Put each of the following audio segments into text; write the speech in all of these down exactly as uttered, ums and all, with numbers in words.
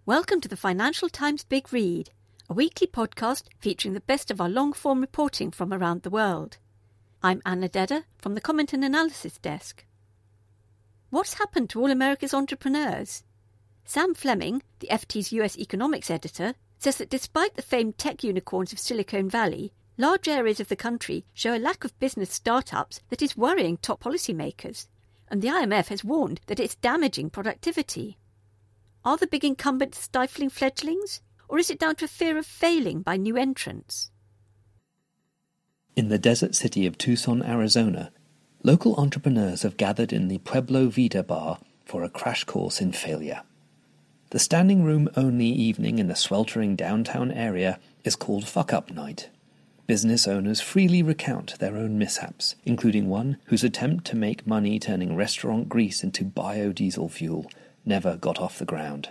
Welcome to the Financial Times Big Read, a weekly podcast featuring the best of our long-form reporting from around the world. I'm Anna Dedder from the Comment and Analysis Desk. What's happened to all America's entrepreneurs? Sam Fleming, the F T's U S economics editor, says that despite the famed tech unicorns of Silicon Valley, large areas of the country show a lack of business startups that is worrying top policymakers, and the I M F has warned that it's damaging productivity. Are the big incumbents stifling fledglings, or is it down to a fear of failing by new entrants? In the desert city of Tucson, Arizona, local entrepreneurs have gathered in the Pueblo Vida bar for a crash course in failure. The standing room only evening in the sweltering downtown area is called Fuck Up Night. Business owners freely recount their own mishaps, including one whose attempt to make money turning restaurant grease into biodiesel fuel never got off the ground.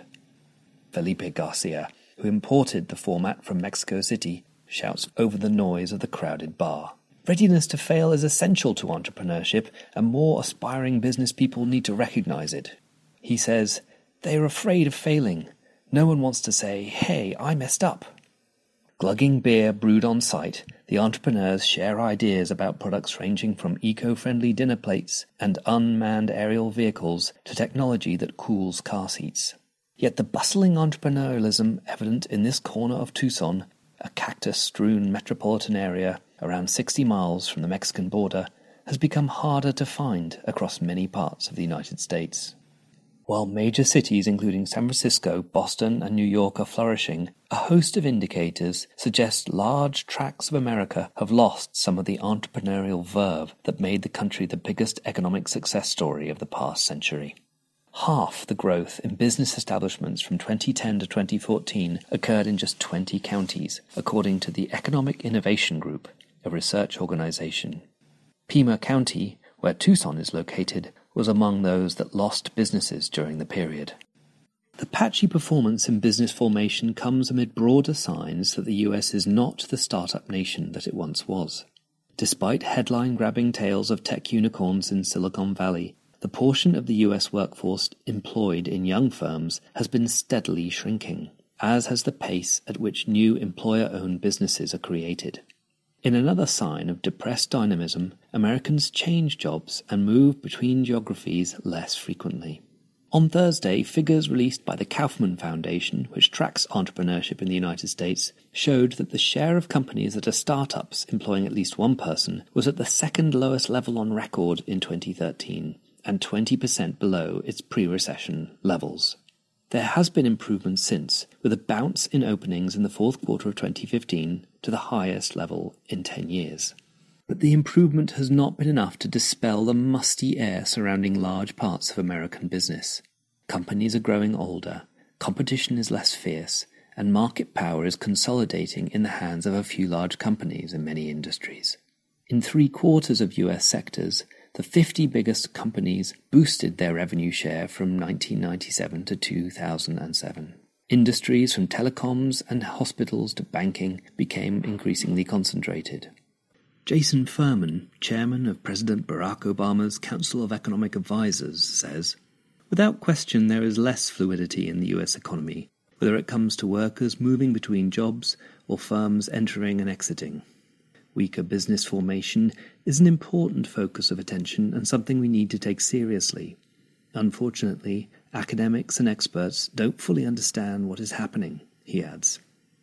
Felipe Garcia, who imported the format from Mexico City, shouts over the noise of the crowded bar. Readiness to fail is essential to entrepreneurship, and more aspiring business people need to recognize it. He says, they are afraid of failing. No one wants to say, hey, I messed up. Glugging beer brewed on site, the entrepreneurs share ideas about products ranging from eco-friendly dinner plates and unmanned aerial vehicles to technology that cools car seats. Yet the bustling entrepreneurialism evident in this corner of Tucson, a cactus-strewn metropolitan area around sixty miles from the Mexican border, has become harder to find across many parts of the United States. While major cities including San Francisco, Boston, and New York are flourishing, a host of indicators suggest large tracts of America have lost some of the entrepreneurial verve that made the country the biggest economic success story of the past century. Half the growth in business establishments from twenty ten to twenty fourteen occurred in just twenty counties, according to the Economic Innovation Group, a research organization. Pima County, where Tucson is located, was among those that lost businesses during the period. The patchy performance in business formation comes amid broader signs that the U S is not the startup nation that it once was. Despite headline-grabbing tales of tech unicorns in Silicon Valley, the portion of the U S workforce employed in young firms has been steadily shrinking, as has the pace at which new employer-owned businesses are created. In another sign of depressed dynamism, Americans change jobs and move between geographies less frequently. On Thursday, figures released by the Kaufman Foundation, which tracks entrepreneurship in the United States, showed that the share of companies that are startups employing at least one person was at the second lowest level on record in twenty thirteen, and twenty percent below its pre-recession levels. There has been improvement since, with a bounce in openings in the fourth quarter of twenty fifteen to the highest level in ten years. But the improvement has not been enough to dispel the musty air surrounding large parts of American business. Companies are growing older, competition is less fierce, and market power is consolidating in the hands of a few large companies in many industries. In three quarters of U S sectors, the fifty biggest companies boosted their revenue share from nineteen ninety-seven to two thousand seven. Industries from telecoms and hospitals to banking became increasingly concentrated. Jason Furman, chairman of President Barack Obama's Council of Economic Advisers, says, without question there is less fluidity in the U S economy, whether it comes to workers moving between jobs or firms entering and exiting. Weaker business formation is an important focus of attention and something we need to take seriously. Unfortunately, academics and experts don't fully understand what is happening, he adds.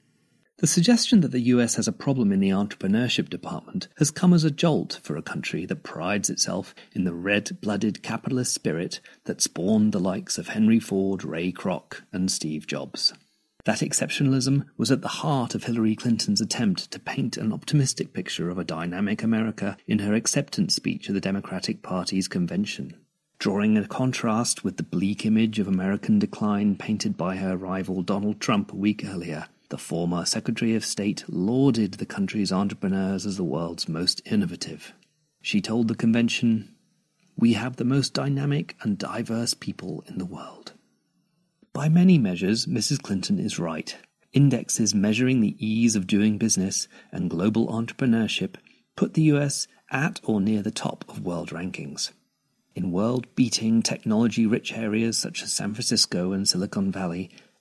The suggestion that the U S has a problem in the entrepreneurship department has come as a jolt for a country that prides itself in the red-blooded capitalist spirit that spawned the likes of Henry Ford, Ray Kroc, and Steve Jobs. That exceptionalism was at the heart of Hillary Clinton's attempt to paint an optimistic picture of a dynamic America in her acceptance speech at the Democratic Party's convention. Drawing a contrast with the bleak image of American decline painted by her rival Donald Trump a week earlier, the former Secretary of State lauded the country's entrepreneurs as the world's most innovative. She told the convention, "We have the most dynamic and diverse people in the world." By many measures, Missus Clinton is right. Indexes measuring the ease of doing business and global entrepreneurship put the U S at or near the top of world rankings. In world-beating technology-rich areas such as San Francisco and Silicon Valley,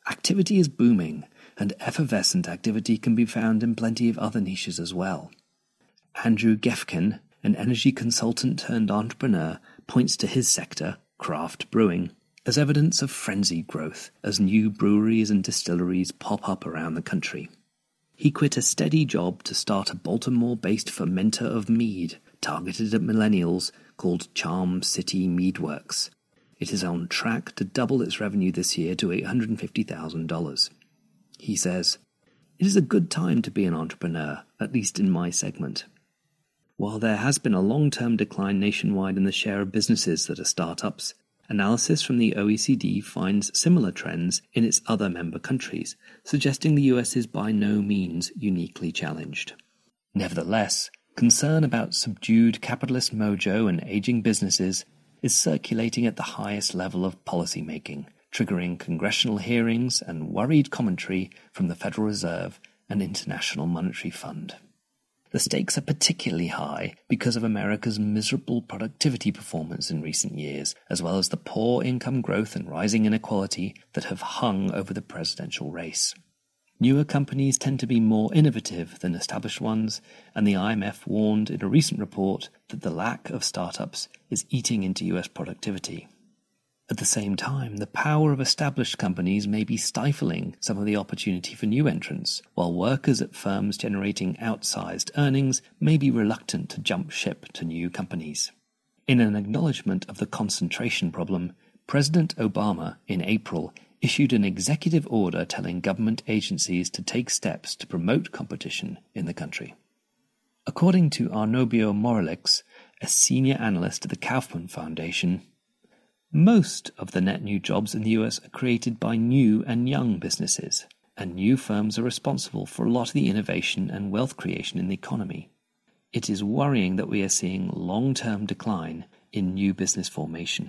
activity is booming, and effervescent activity can be found in plenty of other niches as well. Andrew Gefkin, an energy consultant turned entrepreneur, points to his sector, craft brewing, as evidence of frenzied growth as new breweries and distilleries pop up around the country. He quit a steady job to start a Baltimore-based fermenter of mead targeted at millennials called Charm City Meadworks. It is on track to double its revenue this year to eight hundred fifty thousand dollars. He says, "It is a good time to be an entrepreneur, at least in my segment." While there has been a long-term decline nationwide in the share of businesses that are startups, analysis from the O E C D finds similar trends in its other member countries, suggesting the U S is by no means uniquely challenged. Nevertheless, concern about subdued capitalist mojo and aging businesses is circulating at the highest level of policymaking, triggering congressional hearings and worried commentary from the Federal Reserve and International Monetary Fund. The stakes are particularly high because of America's miserable productivity performance in recent years, as well as the poor income growth and rising inequality that have hung over the presidential race. Newer companies tend to be more innovative than established ones, and the I M F warned in a recent report that the lack of startups is eating into U S productivity. At the same time, the power of established companies may be stifling some of the opportunity for new entrants, while workers at firms generating outsized earnings may be reluctant to jump ship to new companies. In an acknowledgement of the concentration problem, President Obama, in April, issued an executive order telling government agencies to take steps to promote competition in the country. According to Arnobio Moralix, a senior analyst at the Kaufman Foundation, most of the net new jobs in the U S are created by new and young businesses, and new firms are responsible for a lot of the innovation and wealth creation in the economy. It is worrying that we are seeing long-term decline in new business formation.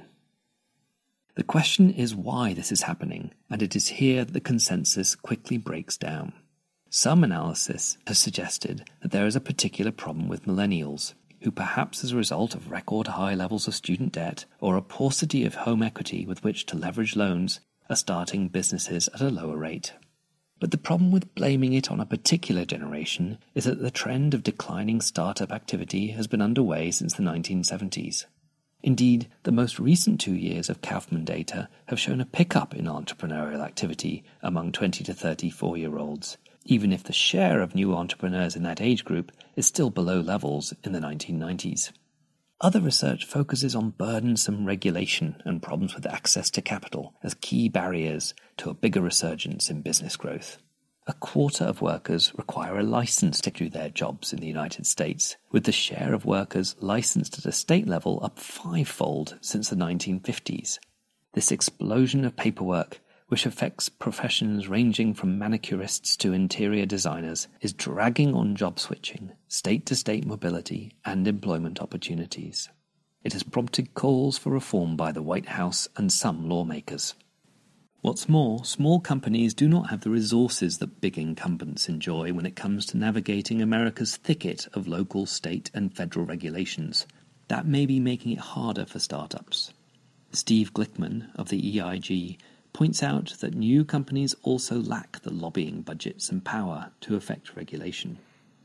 The question is why this is happening, and it is here that the consensus quickly breaks down. Some analysis has suggested that there is a particular problem with millennials, who perhaps as a result of record high levels of student debt or a paucity of home equity with which to leverage loans, are starting businesses at a lower rate. But the problem with blaming it on a particular generation is that the trend of declining startup activity has been underway since the nineteen seventies. Indeed, the most recent two years of Kaufman data have shown a pickup in entrepreneurial activity among twenty to thirty-four-year-olds, even if the share of new entrepreneurs in that age group is still below levels in the nineteen nineties. Other research focuses on burdensome regulation and problems with access to capital as key barriers to a bigger resurgence in business growth. A quarter of workers require a license to do their jobs in the United States, with the share of workers licensed at a state level up fivefold since the nineteen fifties. This explosion of paperwork, which affects professions ranging from manicurists to interior designers, is dragging on job switching, state-to-state mobility, and employment opportunities. It has prompted calls for reform by the White House and some lawmakers. What's more, small companies do not have the resources that big incumbents enjoy when it comes to navigating America's thicket of local, state, and federal regulations. That may be making it harder for startups. Steve Glickman of the E I G points out that new companies also lack the lobbying budgets and power to affect regulation.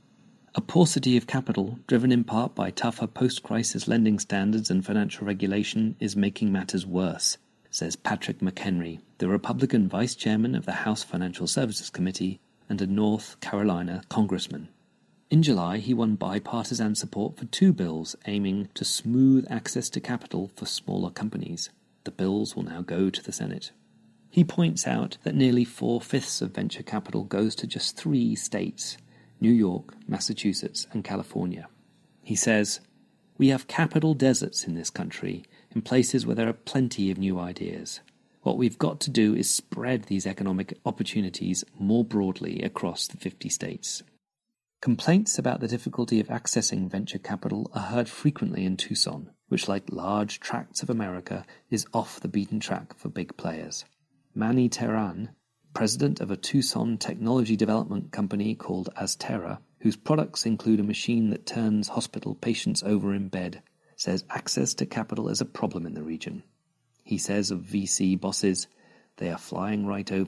A paucity of capital, driven in part by tougher post-crisis lending standards and financial regulation, is making matters worse, says Patrick McHenry, the Republican vice chairman of the House Financial Services Committee and a North Carolina congressman. In July, he won bipartisan support for two bills aiming to smooth access to capital for smaller companies. The bills will now go to the Senate. He points out that nearly four-fifths of venture capital goes to just three states, New York, Massachusetts, and California. He says, "We have capital deserts in this country, in places where there are plenty of new ideas. What we've got to do is spread these economic opportunities more broadly across the fifty states." Complaints about the difficulty of accessing venture capital are heard frequently in Tucson, which, like large tracts of America, is off the beaten track for big players. Manny Teran, president of a Tucson technology development company called Astera, whose products include a machine that turns hospital patients over in bed, says access to capital is a problem in the region. He says of V C bosses, "They are flying right over.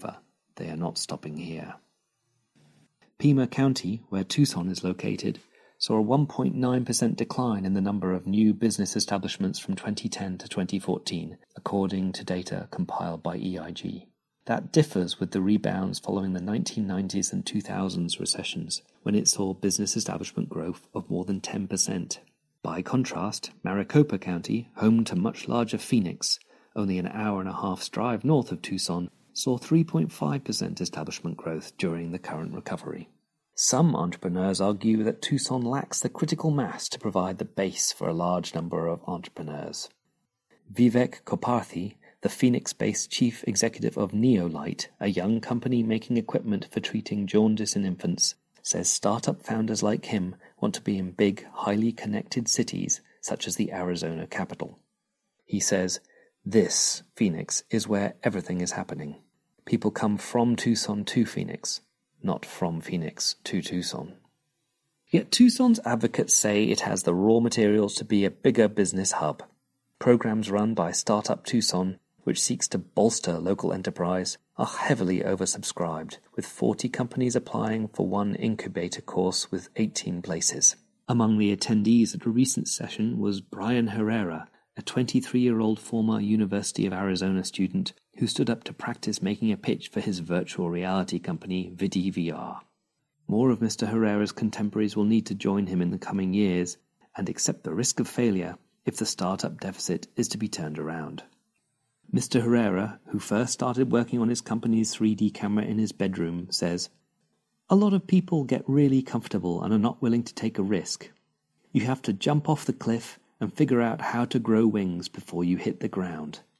they are not stopping here. Pima County, where Tucson is located, saw a one point nine percent decline in the number of new business establishments from twenty ten to twenty fourteen, according to data compiled by E I G. That differs with the rebounds following the nineteen nineties and two thousands recessions, when it saw business establishment growth of more than ten percent. By contrast, Maricopa County, home to much larger Phoenix, only an hour and a half's drive north of Tucson, saw three point five percent establishment growth during the current recovery. Some entrepreneurs argue that Tucson lacks the critical mass to provide the base for a large number of entrepreneurs. Vivek Koparthi, the Phoenix-based chief executive of Neolite, a young company making equipment for treating jaundice in infants, says startup founders like him want to be in big, highly connected cities such as the Arizona capital. He says, "This, Phoenix, is where everything is happening. People come from Tucson to Phoenix, not from Phoenix to Tucson." Yet Tucson's advocates say it has the raw materials to be a bigger business hub. Programs run by Startup Tucson, which seeks to bolster local enterprise, are heavily oversubscribed, with forty companies applying for one incubator course with eighteen places. Among the attendees at a recent session was Brian Herrera, a twenty-three-year-old former University of Arizona student who stood up to practice making a pitch for his virtual reality company, Vidi V R. More of Mister Herrera's contemporaries will need to join him in the coming years and accept the risk of failure if the startup deficit is to be turned around. Mister Herrera, who first started working on his company's three D camera in his bedroom, says, "A lot of people get really comfortable and are not willing to take a risk. You have to jump off the cliff and figure out how to grow wings before you hit the ground.